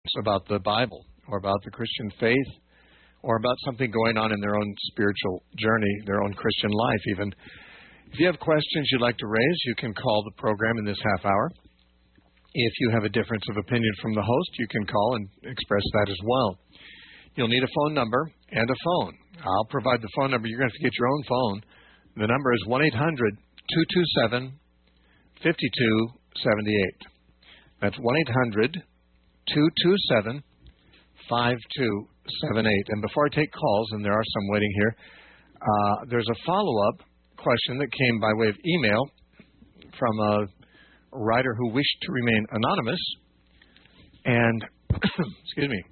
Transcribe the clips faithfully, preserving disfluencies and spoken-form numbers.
about the Bible or about the Christian faith or about something going on in their own spiritual journey, their own Christian life even. If you have questions you'd like to raise, you can call the program in this half hour. If you have a difference of opinion from the host, you can call and express that as well. You'll need a phone number and a phone. I'll provide the phone number. You're going to have to get your own phone. The number is one eight hundred two two seven five two seven eight. That's one eight hundred two two seven five two seven eight. And before I take calls, and there are some waiting here, uh, there's a follow-up question that came by way of email from a writer who wished to remain anonymous. And, excuse me,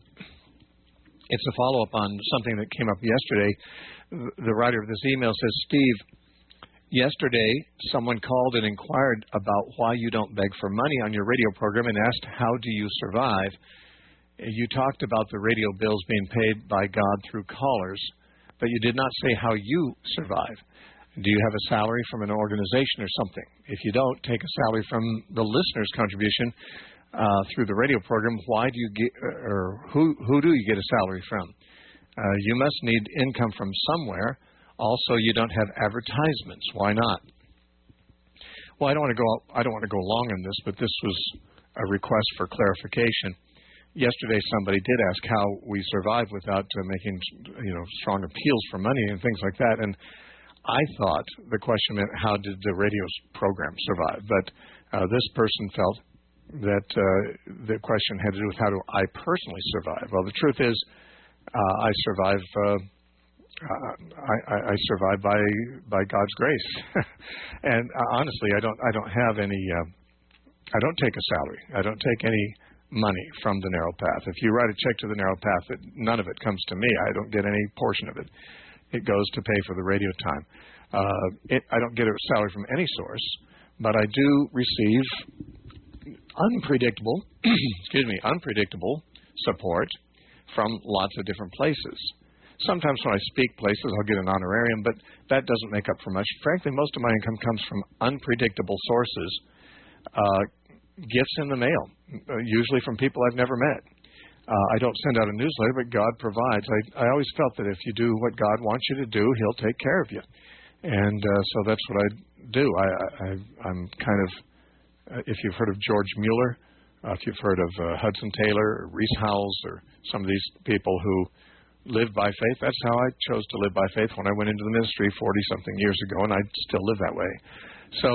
it's a follow-up on something that came up yesterday. The writer of this email says, Steve, yesterday someone called and inquired about why you don't beg for money on your radio program and asked, how do you survive? You talked about the radio bills being paid by God through callers, but you did not say how you survive. Do you have a salary from an organization or something? If you don't, take a salary from the listener's contribution uh, through the radio program. Why do you get, or who who do you get a salary from? Uh, you must need income from somewhere. Also, you don't have advertisements. Why not? Well, I don't want to go. I don't want to go long on this, but this was a request for clarification. Yesterday, somebody did ask how we survive without uh, making, you know, strong appeals for money and things like that, and I thought the question meant how did the radio program survive, but uh, this person felt that uh, the question had to do with how do I personally survive. Well, the truth is, uh, I survive. Uh, uh, I, I, I survive by by God's grace, and uh, honestly, I don't I don't have any. Uh, I don't take a salary. I don't take any money from the Narrow Path. If you write a check to the Narrow Path, it, none of it comes to me. I don't get any portion of it. It goes to pay for the radio time. Uh, it, I don't get a salary from any source, but I do receive unpredictable, excuse me, unpredictable support from lots of different places. Sometimes when I speak places, I'll get an honorarium, but that doesn't make up for much. Frankly, most of my income comes from unpredictable sources. Uh, gifts in the mail, uh, usually from people I've never met. Uh, I don't send out a newsletter, but God provides. I, I always felt that if you do what God wants you to do, He'll take care of you. And uh, so that's what I do. I, I, I'm kind of, uh, if you've heard of George Mueller, uh, if you've heard of uh, Hudson Taylor or Reese Howells or some of these people who live by faith, that's how I chose to live by faith when I went into the ministry forty-something years ago, and I still live that way. So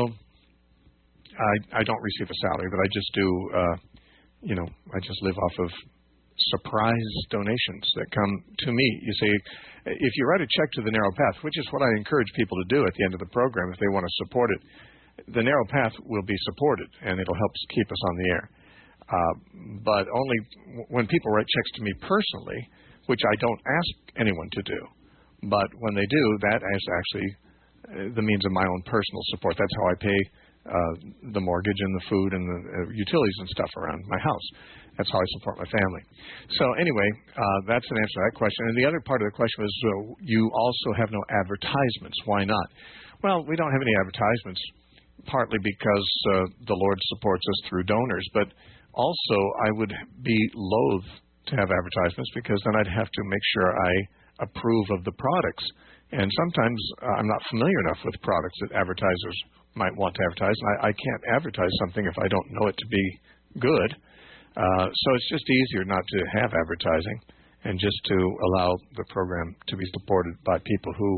I, I don't receive a salary, but I just do, uh, you know, I just live off of surprise donations that come to me. You see, if you write a check to the Narrow Path, which is what I encourage people to do at the end of the program if they want to support it, the Narrow Path will be supported, and it'll help keep us on the air. Uh, but only w- when people write checks to me personally, which I don't ask anyone to do, but when they do, that is actually uh, the means of my own personal support. That's how I pay uh, the mortgage and the food and the uh, utilities and stuff around my house. That's how I support my family. So anyway, uh, that's an answer to that question. And the other part of the question was, uh, you also have no advertisements. Why not? Well, we don't have any advertisements, partly because uh, the Lord supports us through donors, but also I would be loath to have advertisements because then I'd have to make sure I approve of the products. And sometimes uh, I'm not familiar enough with products that advertisers might want to advertise. And I, I can't advertise something if I don't know it to be good. Uh, so it's just easier not to have advertising and just to allow the program to be supported by people who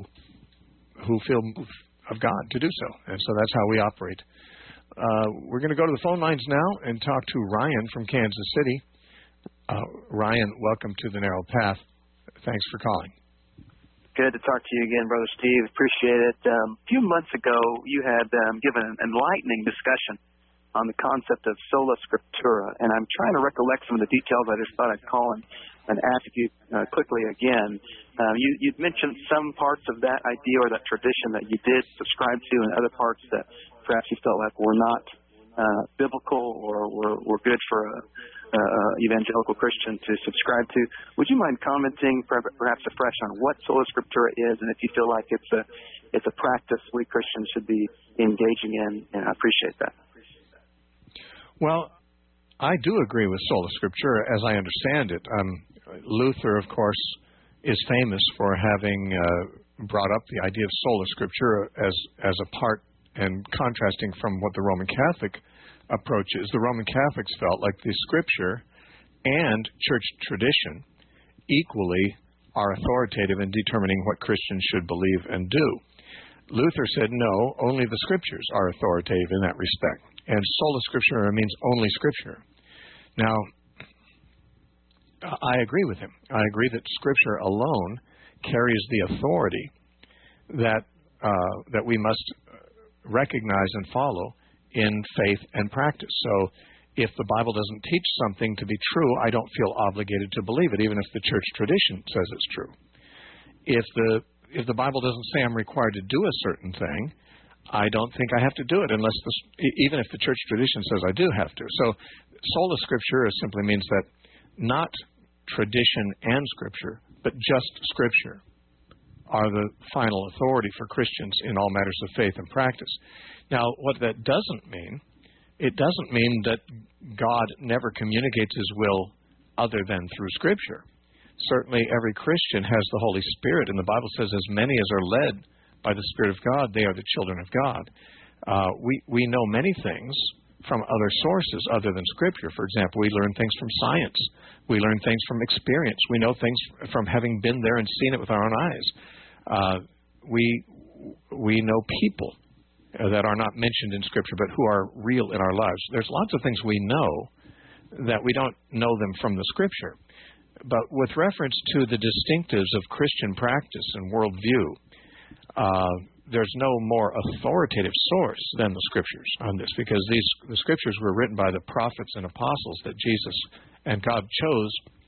who feel moved of God to do so. And so that's how we operate. Uh, we're going to go to the phone lines now and talk to Ryan from Kansas City. Uh, Ryan, welcome to the Narrow Path. Thanks for calling. Good to talk to you again, Brother Steve. Appreciate it. Um, a few months ago, you had um, given an enlightening discussion on the concept of sola scriptura, and I'm trying to recollect some of the details. I just thought I'd call and, and ask you uh, quickly again. Uh, you, you'd mentioned some parts of that idea or that tradition that you did subscribe to, and other parts that perhaps you felt like were not uh, biblical or were, were good for a uh, evangelical Christian to subscribe to. Would you mind commenting perhaps afresh on what sola scriptura is, and if you feel like it's a it's a practice we Christians should be engaging in? And I appreciate that. Well, I do agree with sola scriptura as I understand it. Um, Luther, of course, is famous for having uh, brought up the idea of sola scriptura as, as a part and contrasting from what the Roman Catholic approach is. The Roman Catholics felt like the scripture and church tradition equally are authoritative in determining what Christians should believe and do. Luther said, no, only the scriptures are authoritative in that respect. And sola scriptura means only scripture. Now, I agree with him. I agree that scripture alone carries the authority that uh, that we must recognize and follow in faith and practice. So if the Bible doesn't teach something to be true, I don't feel obligated to believe it, even if the church tradition says it's true. If the if the Bible doesn't say I'm required to do a certain thing, I don't think I have to do it, unless the, even if the church tradition says I do have to. So sola scriptura simply means that not tradition and scripture, but just scripture are the final authority for Christians in all matters of faith and practice. Now, what that doesn't mean, it doesn't mean that God never communicates his will other than through scripture. Certainly every Christian has the Holy Spirit, and the Bible says as many as are led by the Spirit of God, they are the children of God. Uh, we, we know many things from other sources other than Scripture. For example, we learn things from science. We learn things from experience. We know things from having been there and seen it with our own eyes. Uh, we, we know people that are not mentioned in Scripture, but who are real in our lives. There's lots of things we know that we don't know them from the Scripture. But with reference to the distinctives of Christian practice and worldview, uh, there's no more authoritative source than the Scriptures on this, because these the Scriptures were written by the prophets and apostles that Jesus and God chose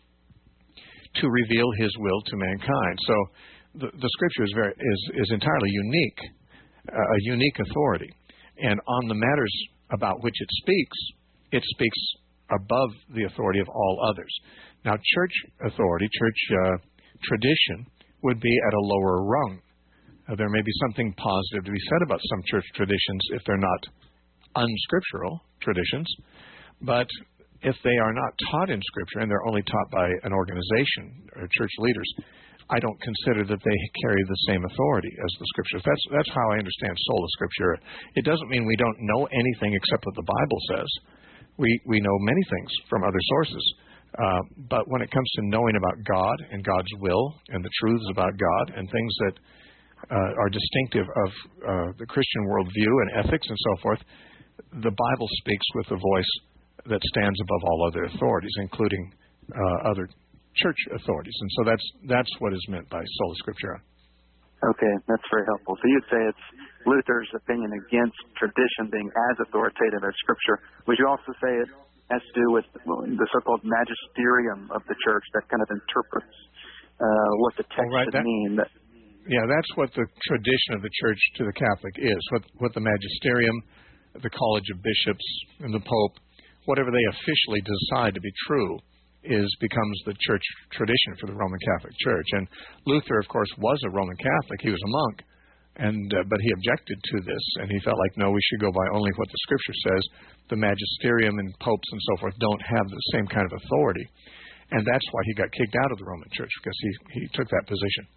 to reveal his will to mankind. So the, the Scripture is, very, is, is entirely unique, uh, a unique authority. And on the matters about which it speaks, it speaks above the authority of all others. Now, church authority, church uh, tradition would be at a lower rung. Uh, there may be something positive to be said about some church traditions if they're not unscriptural traditions, but if they are not taught in Scripture and they're only taught by an organization or church leaders, I don't consider that they carry the same authority as the Scriptures. That's that's how I understand sola scriptura. It doesn't mean we don't know anything except what the Bible says. We we know many things from other sources. Uh, but when it comes to knowing about God and God's will and the truths about God and things that uh, are distinctive of uh, the Christian worldview and ethics and so forth, the Bible speaks with a voice that stands above all other authorities, including uh, other church authorities. And so that's that's what is meant by sola scriptura. Okay, that's very helpful. So you'd say it's Luther's opinion against tradition being as authoritative as Scripture. Would you also say it has to do with the so-called magisterium of the church that kind of interprets uh, what the text oh, right. should that, mean? That, yeah, that's what the tradition of the church to the Catholic is. What, what the magisterium, the College of Bishops, and the Pope, whatever they officially decide to be true, is becomes the church tradition for the Roman Catholic Church. And Luther, of course, was a Roman Catholic. He was a monk, and uh, but he objected to this, and he felt like, no, we should go by only what the Scripture says. The magisterium and popes and so forth don't have the same kind of authority. And that's why he got kicked out of the Roman Church, because he, he took that position.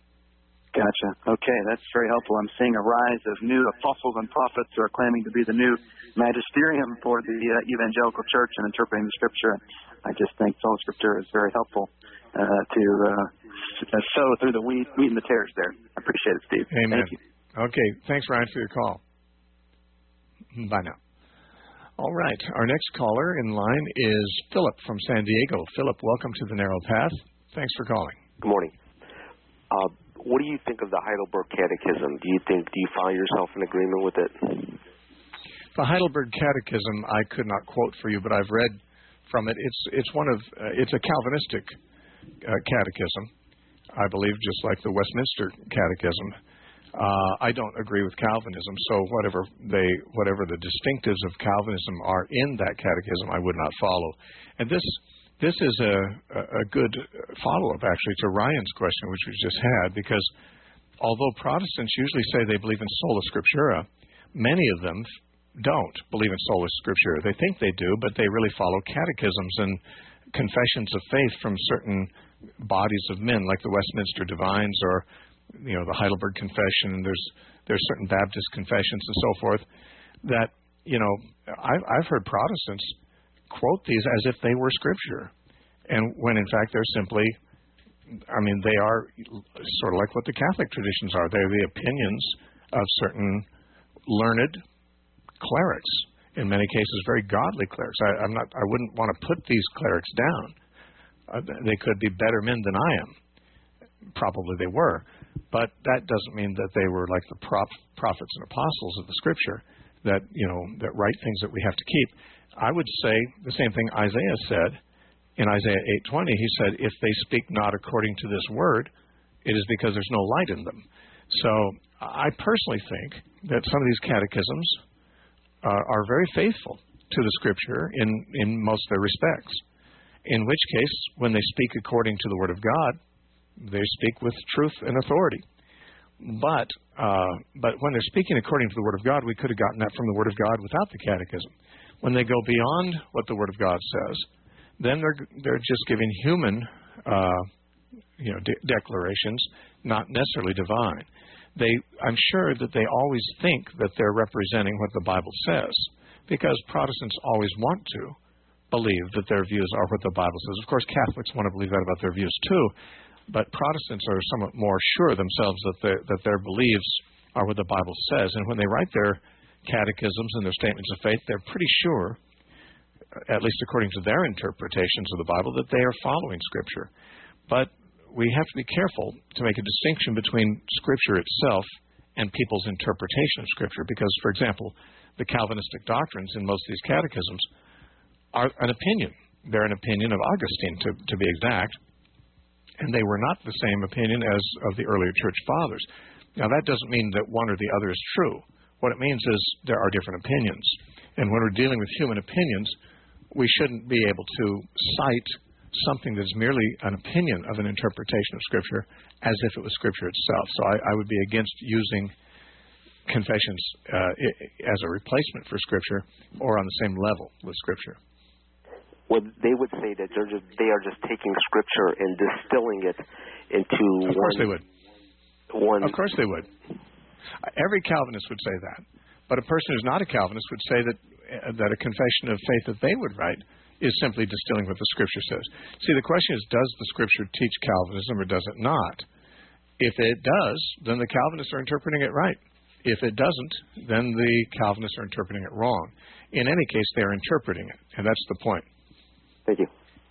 Gotcha. Okay, that's very helpful. I'm seeing a rise of new apostles and prophets who are claiming to be the new magisterium for the uh, evangelical church and interpreting the Scripture. I just think sola scriptura is very helpful uh, to uh, sow through the wheat, wheat and the tares there. I appreciate it, Steve. Amen. Thank you. Okay, thanks, Ryan, for your call. Bye now. All right, our next caller in line is Philip from San Diego. Philip, welcome to the Narrow Path. Thanks for calling. Good morning. Uh, what do you think of the Heidelberg Catechism? Do you think, do you find yourself in agreement with it? The Heidelberg Catechism, I could not quote for you, but I've read from it. It's it's one of uh, it's a Calvinistic uh, catechism, I believe, just like the Westminster Catechism. Uh, I don't agree with Calvinism, so whatever they whatever the distinctives of Calvinism are in that catechism, I would not follow. And this this is a a good follow-up actually to Ryan's question, which we just had, because although Protestants usually say they believe in sola scriptura, many of them don't believe in sola scriptura. They think they do, but they really follow catechisms and confessions of faith from certain bodies of men, like the Westminster Divines or, you know, the Heidelberg Confession. And there's there's certain Baptist confessions and so forth that, you know, I've, I've heard Protestants quote these as if they were scripture, and when in fact they're simply, I mean, they are sort of like what the Catholic traditions are. They're the opinions of certain learned clerics, in many cases very godly clerics. I, I'm not. I wouldn't want to put these clerics down. Uh, they could be better men than I am. Probably they were, but that doesn't mean that they were like the prop, prophets and apostles of the Scripture that, you know, that write things that we have to keep. I would say the same thing Isaiah said in Isaiah eight twenty. He said, "If they speak not according to this word, it is because there's no light in them." So I personally think that some of these catechisms uh, are very faithful to the Scripture in, in most of their respects, in which case, when they speak according to the Word of God, they speak with truth and authority. But uh, but when they're speaking according to the Word of God, we could have gotten that from the Word of God without the catechism. When they go beyond what the Word of God says, then they're they're just giving human uh, you know de- declarations, not necessarily divine. They, I'm sure that they always think that they're representing what the Bible says, because Protestants always want to believe that their views are what the Bible says. Of course, Catholics want to believe that about their views too, but Protestants are somewhat more sure themselves that their, that their beliefs are what the Bible says. And when they write their catechisms and their statements of faith, they're pretty sure, at least according to their interpretations of the Bible, that they are following Scripture. But we have to be careful to make a distinction between Scripture itself and people's interpretation of Scripture, because, for example, the Calvinistic doctrines in most of these catechisms are an opinion. They're an opinion of Augustine, to, to be exact, and they were not the same opinion as of the earlier church fathers. Now, that doesn't mean that one or the other is true. What it means is there are different opinions, and when we're dealing with human opinions, we shouldn't be able to cite something that's merely an opinion of an interpretation of Scripture as if it was Scripture itself. So I, I would be against using confessions uh, as a replacement for Scripture or on the same level with Scripture. Well, they would say that they're just, they are just taking Scripture and distilling it into Of course one, they would. One. Of course they would. Every Calvinist would say that. But a person who's not a Calvinist would say that uh, that a confession of faith that they would write is simply distilling what the Scripture says. See, the question is, does the Scripture teach Calvinism or does it not? If it does, then the Calvinists are interpreting it right. If it doesn't, then the Calvinists are interpreting it wrong. In any case, they're interpreting it, and that's the point. Thank you.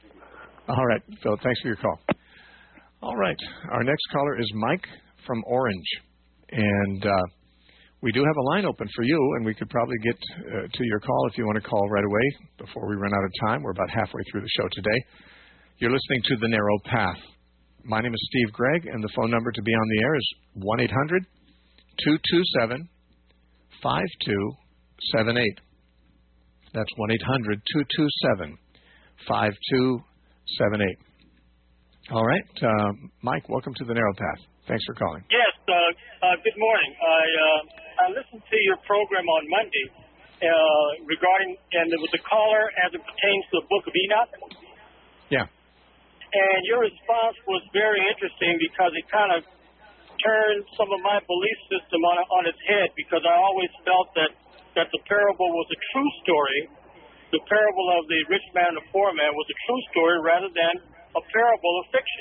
All right, Philip, thanks for your call. All right, our next caller is Mike from Orange, and uh, we do have a line open for you, and we could probably get uh, to your call if you want to call right away before we run out of time. We're about halfway through the show today. You're listening to The Narrow Path. My name is Steve Gregg, and the phone number to be on the air is one eight hundred two two seven five two seven eight. That's one eight hundred two two seven five two seven eight. All right. Uh, Mike, welcome to The Narrow Path. Thanks for calling. Yes, uh, uh, good morning. I uh, I listened to your program on Monday uh, regarding, and there was a caller as it pertains to the Book of Enoch. Yeah. And your response was very interesting because it kind of turned some of my belief system on on its head, because I always felt that, that the parable was a true story. The parable of the rich man and the poor man was a true story rather than a parable of fiction.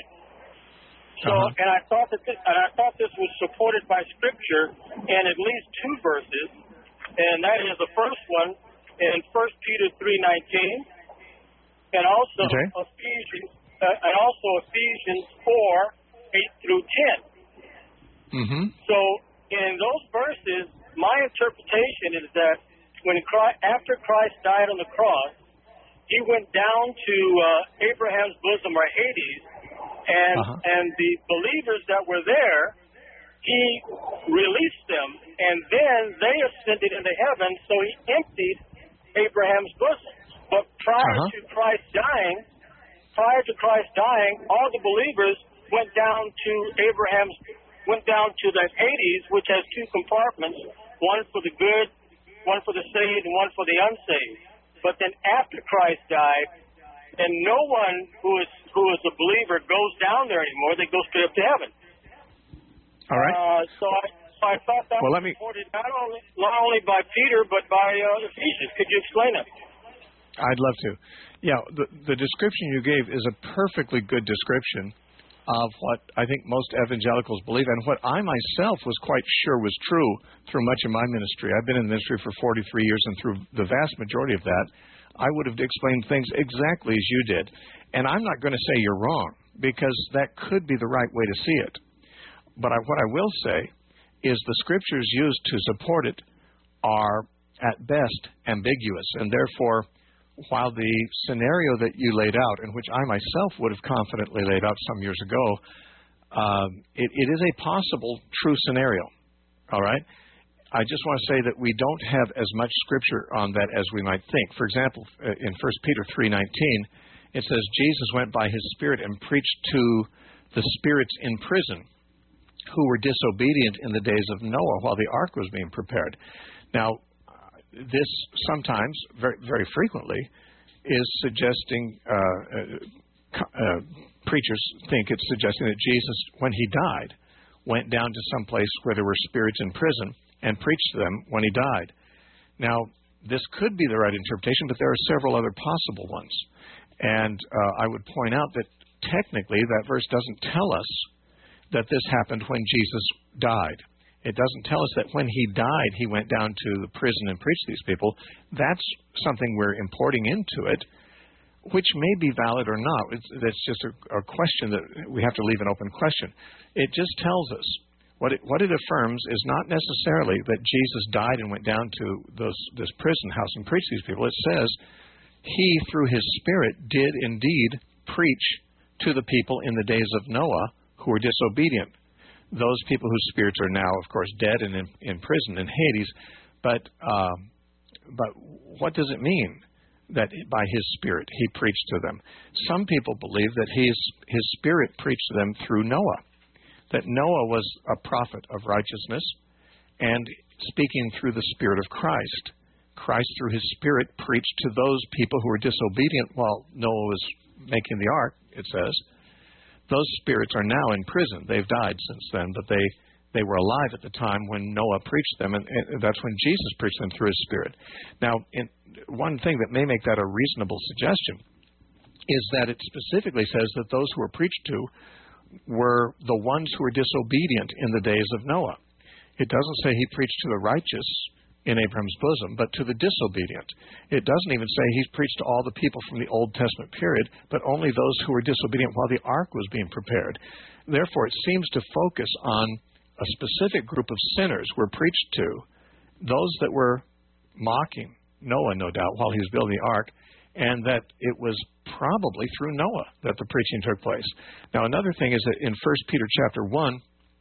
So, uh-huh. and I thought that this, and I thought this was supported by Scripture in at least two verses, and that is the first one in First Peter three nineteen, and also okay. Ephesians, uh, and also Ephesians four eight through ten. Mm-hmm. So, in those verses, my interpretation is that when Christ, after Christ died on the cross, he went down to uh, Abraham's bosom, or Hades. And uh-huh. and the believers that were there, he released them, and then they ascended into heaven, so he emptied Abraham's bosom. But prior uh-huh. to Christ dying, prior to Christ dying, all the believers went down to Abraham's, went down to the Hades, which has two compartments, one for the good, one for the saved and one for the unsaved. But then after Christ died, then no one who is who is a believer goes down there anymore. They go straight up to heaven. All right. Uh, so I so I thought that well, was let me... supported not only not only by Peter but by uh, Ephesians. Could you explain it? I'd love to. Yeah, the, the description you gave is a perfectly good description of what I think most evangelicals believe, and what I myself was quite sure was true through much of my ministry. I've been in ministry for forty-three years, and through the vast majority of that, I would have explained things exactly as you did. And I'm not going to say you're wrong, because that could be the right way to see it. But I, what I will say is the scriptures used to support it are, at best, ambiguous, and therefore, while the scenario that you laid out, and which I myself would have confidently laid out some years ago, um, it, it is a possible true scenario, all right? I just want to say that we don't have as much scripture on that as we might think. For example, in First Peter three nineteen, it says, Jesus went by his Spirit and preached to the spirits in prison who were disobedient in the days of Noah while the ark was being prepared. Now, this sometimes, very, very frequently, is suggesting, uh, uh, uh, preachers think it's suggesting that Jesus, when he died, went down to some place where there were spirits in prison and preached to them when he died. Now, this could be the right interpretation, but there are several other possible ones. And uh, I would point out that technically that verse doesn't tell us that this happened when Jesus died. It doesn't tell us that when he died, he went down to the prison and preached to these people. That's something we're importing into it, which may be valid or not. It's, that's just a, a question that we have to leave an open question. It just tells us, what it, what it affirms is not necessarily that Jesus died and went down to those, this prison house and preached to these people. It says he, through his Spirit, did indeed preach to the people in the days of Noah who were disobedient. Those people whose spirits are now, of course, dead and in, in prison in Hades. But uh, but what does it mean that by his Spirit he preached to them? Some people believe that his, his Spirit preached to them through Noah, that Noah was a prophet of righteousness and speaking through the Spirit of Christ. Christ, through his Spirit, preached to those people who were disobedient while Noah was making the ark, it says. Those spirits are now in prison. They've died since then, but they, they were alive at the time when Noah preached them, and, and that's when Jesus preached them through his Spirit. Now, in, one thing that may make that a reasonable suggestion is that it specifically says that those who were preached to were the ones who were disobedient in the days of Noah. It doesn't say he preached to the righteous in Abraham's bosom, but to the disobedient. It doesn't even say he's preached to all the people from the Old Testament period, but only those who were disobedient while the ark was being prepared. Therefore, it seems to focus on a specific group of sinners were preached to, those that were mocking Noah, no doubt, while he was building the ark, and that it was probably through Noah that the preaching took place. Now, another thing is that in First Peter chapter one,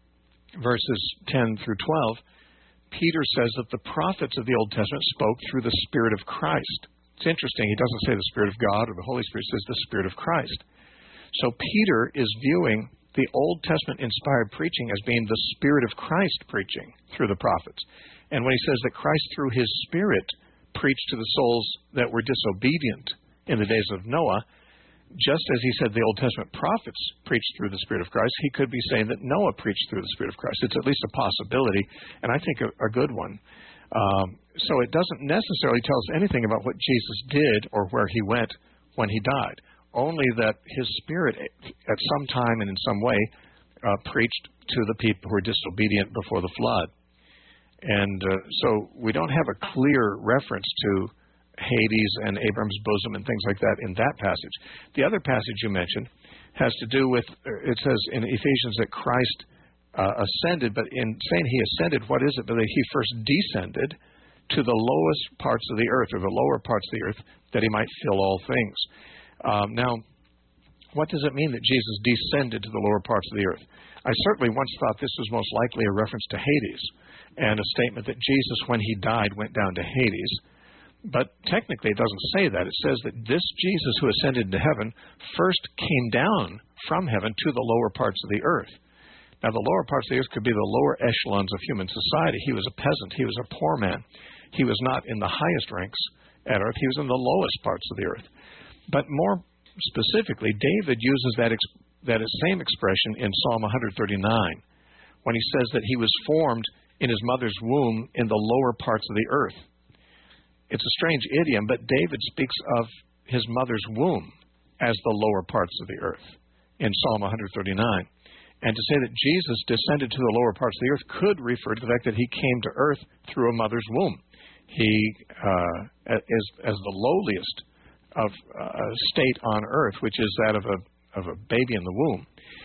verses ten through twelve, Peter says that the prophets of the Old Testament spoke through the Spirit of Christ. It's interesting. He doesn't say the Spirit of God or the Holy Spirit. He says the Spirit of Christ. So Peter is viewing the Old Testament inspired preaching as being the Spirit of Christ preaching through the prophets. And when he says that Christ through his Spirit preached to the souls that were disobedient in the days of Noah, just as he said the Old Testament prophets preached through the Spirit of Christ, he could be saying that Noah preached through the Spirit of Christ. It's at least a possibility, and I think a, a good one. Um, so it doesn't necessarily tell us anything about what Jesus did or where he went when he died, only that his Spirit at some time and in some way uh, preached to the people who were disobedient before the flood. And uh, so we don't have a clear reference to Hades and Abraham's bosom and things like that in that passage. The other passage you mentioned has to do with, it says in Ephesians that Christ uh, ascended, but in saying he ascended, what is it? But that he first descended to the lowest parts of the earth, or the lower parts of the earth, that he might fill all things. Um, now, what does it mean that Jesus descended to the lower parts of the earth? I certainly once thought this was most likely a reference to Hades, and a statement that Jesus, when he died, went down to Hades. But technically it doesn't say that. It says that this Jesus who ascended into heaven first came down from heaven to the lower parts of the earth. Now, the lower parts of the earth could be the lower echelons of human society. He was a peasant. He was a poor man. He was not in the highest ranks at earth. He was in the lowest parts of the earth. But more specifically, David uses that ex- that same expression in Psalm one thirty-nine when he says that he was formed in his mother's womb in the lower parts of the earth. It's a strange idiom, but David speaks of his mother's womb as the lower parts of the earth in Psalm one thirty-nine. And to say that Jesus descended to the lower parts of the earth could refer to the fact that he came to earth through a mother's womb. He uh, is as the lowliest of uh, state on earth, which is that of a of a baby in the womb.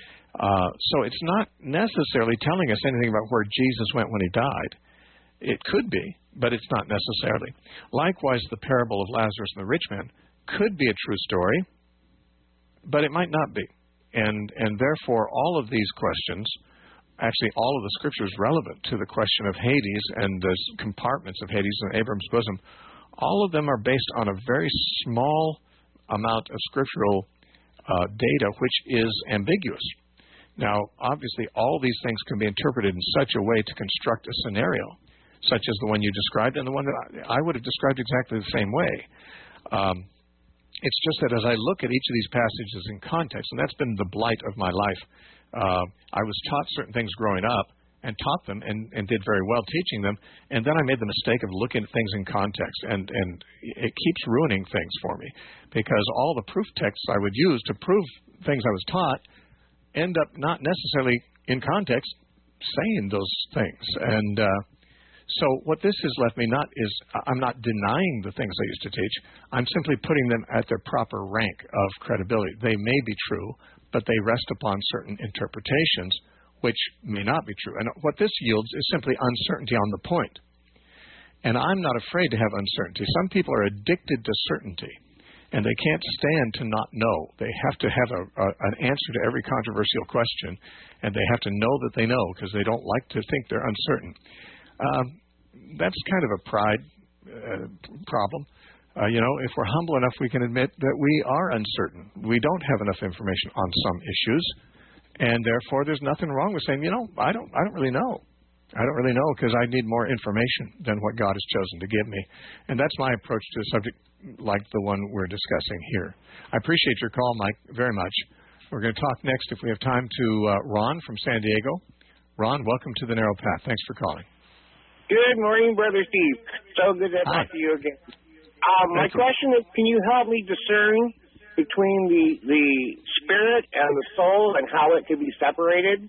Uh, so it's not necessarily telling us anything about where Jesus went when he died. It could be, but it's not necessarily. Likewise, the parable of Lazarus and the rich man could be a true story, but it might not be. And and therefore, all of these questions, actually all of the scriptures relevant to the question of Hades and the compartments of Hades in Abraham's bosom, all of them are based on a very small amount of scriptural uh, data, which is ambiguous. Now, obviously, all these things can be interpreted in such a way to construct a scenario, such as the one you described and the one that I, I would have described exactly the same way. Um, it's just that as I look at each of these passages in context, and that's been the blight of my life, uh, I was taught certain things growing up and taught them and, and did very well teaching them, and then I made the mistake of looking at things in context, and, and it keeps ruining things for me, because all the proof texts I would use to prove things I was taught end up not necessarily in context saying those things. And uh, so what this has left me not is, I'm not denying the things I used to teach. I'm simply putting them at their proper rank of credibility. They may be true, but they rest upon certain interpretations which may not be true. And what this yields is simply uncertainty on the point. And I'm not afraid to have uncertainty. Some people are addicted to certainty, and they can't stand to not know. They have to have a, a, an answer to every controversial question, and they have to know that they know because they don't like to think they're uncertain. Um, that's kind of a pride uh, problem. Uh, you know, if we're humble enough, we can admit that we are uncertain. We don't have enough information on some issues, and therefore there's nothing wrong with saying, you know, I don't, I don't really know. I don't really know because I need more information than what God has chosen to give me. And that's my approach to a subject like the one we're discussing here. I appreciate your call, Mike, very much. We're going to talk next, if we have time, to uh, Ron from San Diego. Ron, welcome to The Narrow Path. Thanks for calling. Good morning, Brother Steve. So good to Hi. talk to you again. Um, my Thank you. question is, can you help me discern between the, the spirit and the soul and how it can be separated?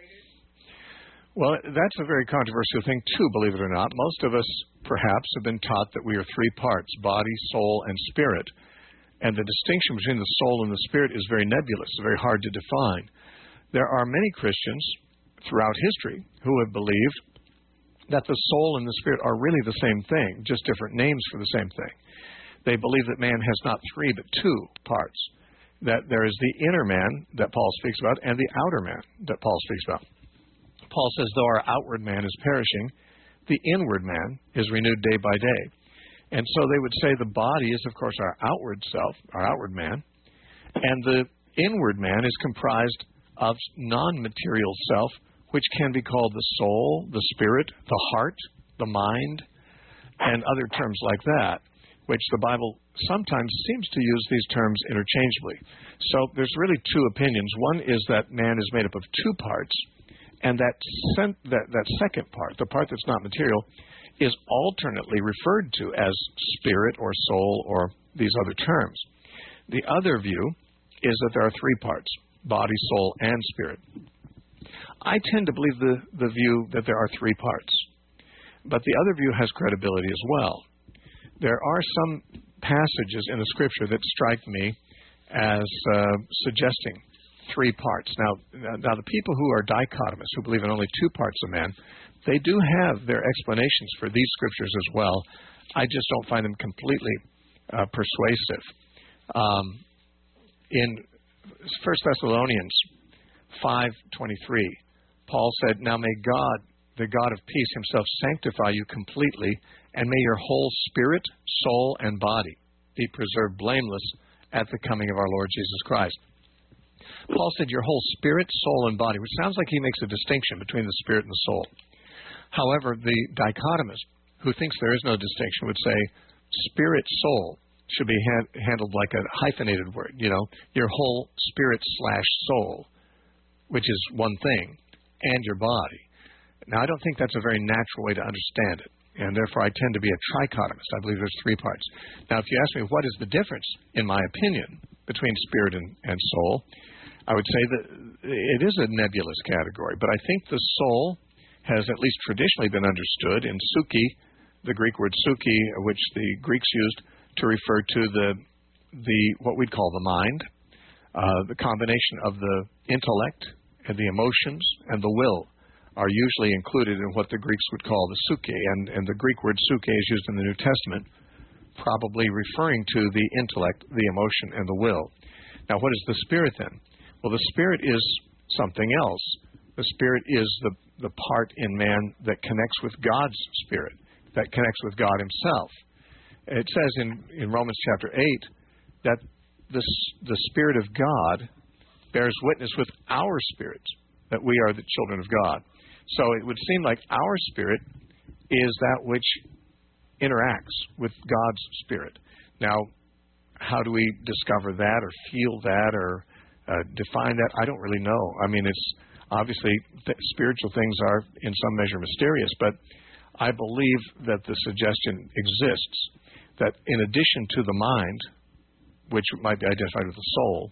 Well, that's a very controversial thing, too, believe it or not. Most of us, perhaps, have been taught that we are three parts, body, soul, and spirit. And the distinction between the soul and the spirit is very nebulous, very hard to define. There are many Christians throughout history who have believed that the soul and the spirit are really the same thing, just different names for the same thing. They believe that man has not three but two parts, that there is the inner man that Paul speaks about and the outer man that Paul speaks about. Paul says, though our outward man is perishing, the inward man is renewed day by day. And so they would say the body is, of course, our outward self, our outward man, and the inward man is comprised of non-material self, which can be called the soul, the spirit, the heart, the mind, and other terms like that, which the Bible sometimes seems to use these terms interchangeably. So there's really two opinions. One is that man is made up of two parts, and that, sen- that that second part, the part that's not material, is alternately referred to as spirit or soul or these other terms. The other view is that there are three parts, body, soul, and spirit. I tend to believe the, the view that there are three parts, but the other view has credibility as well. There are some passages in the Scripture that strike me as uh, suggesting three parts. Now, now, the people who are dichotomists, who believe in only two parts of man, they do have their explanations for these Scriptures as well. I just don't find them completely uh, persuasive. Um, in First Thessalonians five twenty-three, Paul said, "Now may God, the God of peace himself, sanctify you completely, and may your whole spirit, soul, and body be preserved blameless at the coming of our Lord Jesus Christ." Paul said your whole spirit, soul, and body, which sounds like he makes a distinction between the spirit and the soul. However, the dichotomists who thinks there is no distinction, would say spirit soul should be ha- handled like a hyphenated word, you know, your whole spirit slash soul, which is one thing, and your body. Now, I don't think that's a very natural way to understand it, and therefore I tend to be a trichotomist. I believe there's three parts. Now, if you ask me what is the difference, in my opinion, between spirit and, and soul, I would say that it is a nebulous category, but I think the soul has at least traditionally been understood in suki, the Greek word suki, which the Greeks used to refer to the the what we'd call the mind, uh, the combination of the intellect and the emotions and the will are usually included in what the Greeks would call the suke, and, and the Greek word suke is used in the New Testament, probably referring to the intellect, the emotion, and the will. Now, what is the spirit then? Well, the spirit is something else. The spirit is the, the part in man that connects with God's spirit, that connects with God himself. It says in, in Romans chapter eight that the, the Spirit of God bears witness with our spirit that we are the children of God. So it would seem like our spirit is that which interacts with God's spirit. Now, how do we discover that or feel that or uh, define that? I don't really know. I mean, it's obviously th- spiritual things are in some measure mysterious, but I believe that the suggestion exists that in addition to the mind, which might be identified with the soul,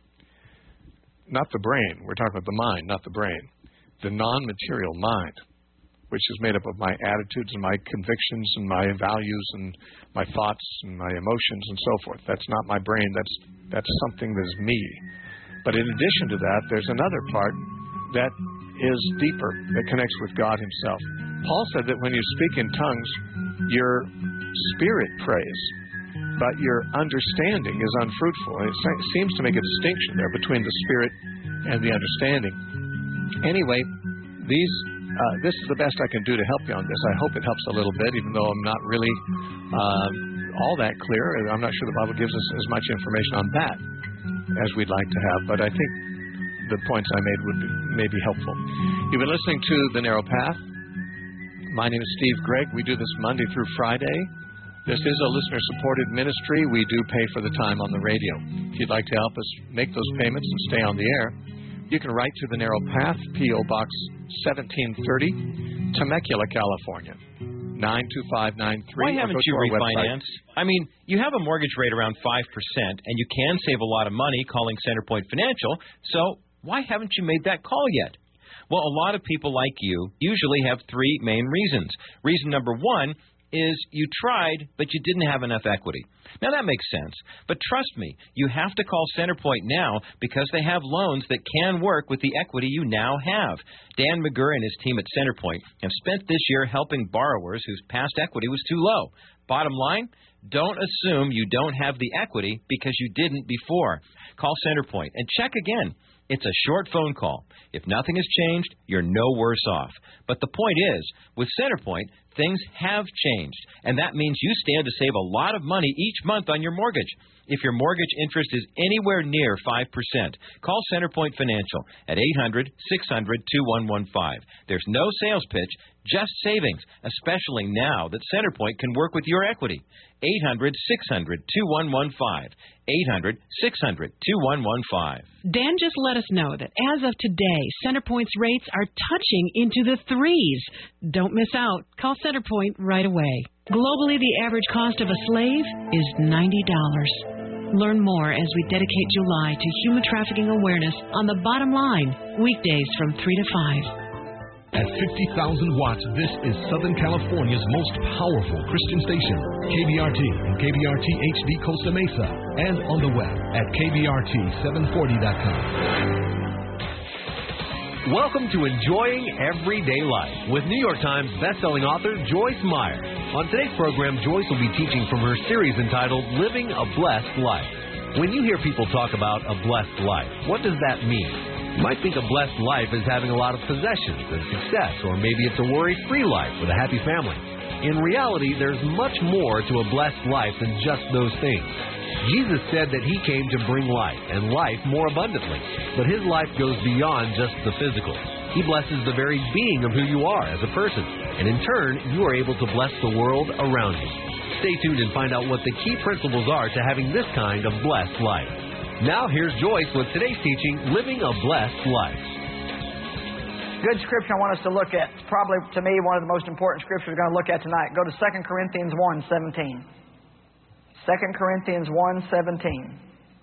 not the brain, we're talking about the mind, not the brain, the non-material mind, which is made up of my attitudes and my convictions and my values and my thoughts and my emotions and so forth. That's not my brain. That's that's something that is me. But in addition to that, there's another part that is deeper, that connects with God himself. Paul said that when you speak in tongues, your spirit prays, but your understanding is unfruitful. And it seems to make a distinction there between the spirit and the understanding. Anyway, these uh, this is the best I can do to help you on this. I hope it helps a little bit, even though I'm not really uh, all that clear. I'm not sure the Bible gives us as much information on that as we'd like to have, but I think the points I made would be maybe helpful. You've been listening to The Narrow Path. My name is Steve Gregg. We do this Monday through Friday. This is a listener-supported ministry. We do pay for the time on the radio. If you'd like to help us make those payments and stay on the air, you can write to The Narrow Path, P O. Box seventeen thirty, Temecula, California, nine two five nine three. Why haven't you refinanced? I mean, you have a mortgage rate around five percent, and you can save a lot of money calling Centerpoint Financial, so why haven't you made that call yet? Well, a lot of people like you usually have three main reasons. Reason number one is you tried, but you didn't have enough equity. Now, that makes sense, but trust me, you have to call Centerpoint now because they have loans that can work with the equity you now have. Dan McGurr and his team at Centerpoint have spent this year helping borrowers whose past equity was too low. Bottom line, don't assume you don't have the equity because you didn't before. Call Centerpoint and check again. It's a short phone call. If nothing has changed, you're no worse off. But the point is, with Centerpoint, things have changed, and that means you stand to save a lot of money each month on your mortgage. If your mortgage interest is anywhere near five percent, call Centerpoint Financial at eight hundred, six hundred, two one one five. There's no sales pitch, just savings, especially now that Centerpoint can work with your equity. eight hundred, six hundred, two one one five. eight hundred, six hundred, two one one five. Dan just let us know that as of today, Centerpoint's rates are touching into the threes. Don't miss out. Call Centerpoint right away. Globally, the average cost of a slave is ninety dollars. Learn more as we dedicate July to human trafficking awareness on The Bottom Line, weekdays from three to five. At fifty thousand watts, this is Southern California's most powerful Christian station, K B R T and K B R T H D Costa Mesa, and on the web at K B R T seven forty dot com. Welcome to Enjoying Everyday Life with New York Times bestselling author Joyce Meyer. On today's program, Joyce will be teaching from her series entitled Living a Blessed Life. When you hear people talk about a blessed life, what does that mean? You might think a blessed life is having a lot of possessions and success, or maybe it's a worry-free life with a happy family. In reality, there's much more to a blessed life than just those things. Jesus said that he came to bring life, and life more abundantly. But his life goes beyond just the physical. He blesses the very being of who you are as a person, and in turn, you are able to bless the world around you. Stay tuned and find out what the key principles are to having this kind of blessed life. Now, here's Joyce with today's teaching, Living a Blessed Life. Good scripture I want us to look at. It's probably, to me, one of the most important scriptures we're going to look at tonight. Go to Second Corinthians one seventeen. Second Corinthians one seventeen.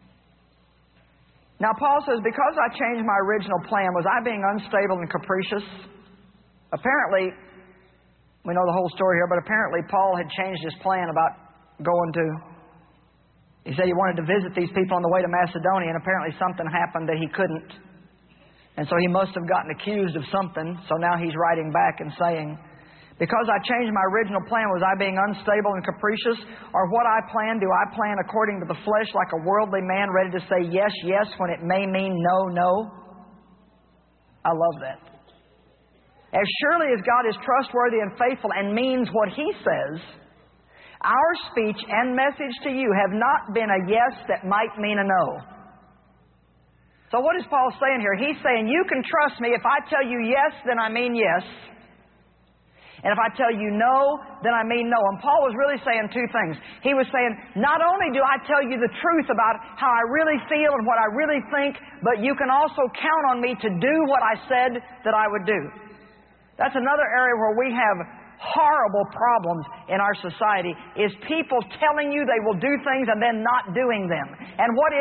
Now, Paul says, because I changed my original plan, was I being unstable and capricious? Apparently, we know the whole story here, but apparently Paul had changed his plan about going to... He said he wanted to visit these people on the way to Macedonia, and apparently something happened that he couldn't. And so he must have gotten accused of something, so now he's writing back and saying, because I changed my original plan, was I being unstable and capricious? Or what I plan, do I plan according to the flesh like a worldly man ready to say yes, yes, when it may mean no, no? I love that. As surely as God is trustworthy and faithful and means what He says, our speech and message to you have not been a yes that might mean a no. So what is Paul saying here? He's saying, you can trust me. If I tell you yes, then I mean yes. And if I tell you no, then I mean no. And Paul was really saying two things. He was saying, not only do I tell you the truth about how I really feel and what I really think, but you can also count on me to do what I said that I would do. That's another area where we have horrible problems in our society, is people telling you they will do things and then not doing them. And what is